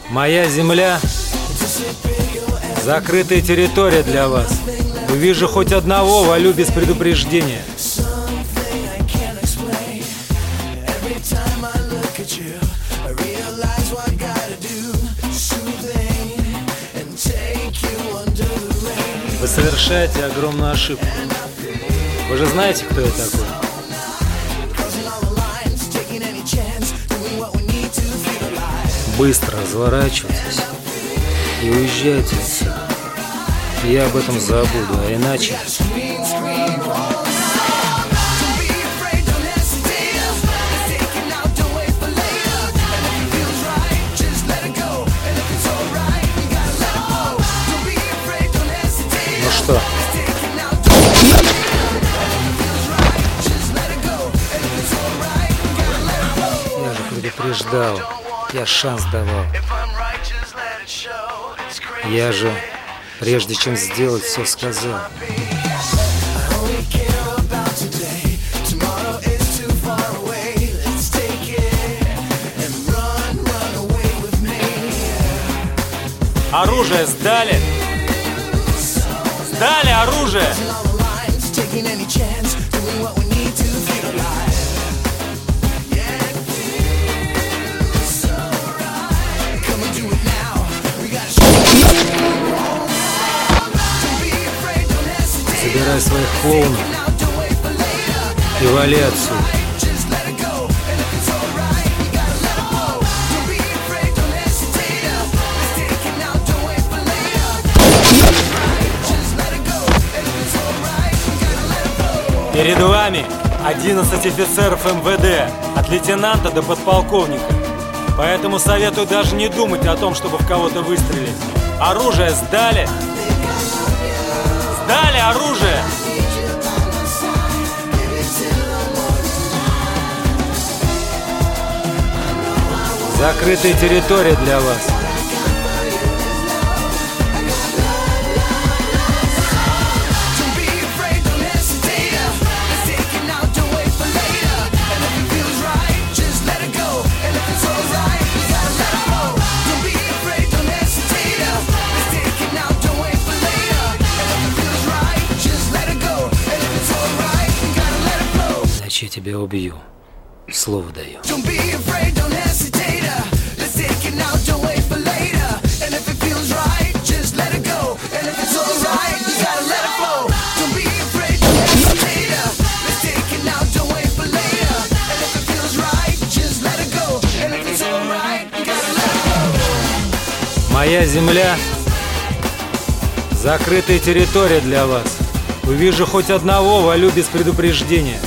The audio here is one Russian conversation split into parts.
Моя земля — закрытая территория для вас. Увижу хоть одного, валю без предупреждения. Вы совершаете огромную ошибку. Вы же знаете, кто я такой? Быстро разворачивайтесь и уезжайте отсюда. Я об этом забуду, а иначе... Ну что? Я же предупреждал. Я шанс давал. Я же, прежде чем сделать, все сказал. Оружие сдали? Сдали оружие! Собирай своих клоунов и вали отсюда. Перед вами 11 офицеров МВД, от лейтенанта до подполковника. Поэтому советую даже не думать о том, чтобы в кого-то выстрелить. Оружие сдали? Сдали оружие! Закрытая территория для вас. Я тебя убью. Слово даю. Моя земля — закрытая территория для вас. Увижу хоть одного, валю без предупреждения.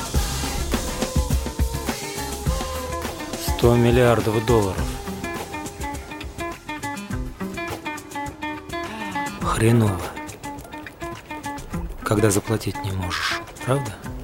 100 миллиардов долларов. Хреново, когда заплатить не можешь, правда?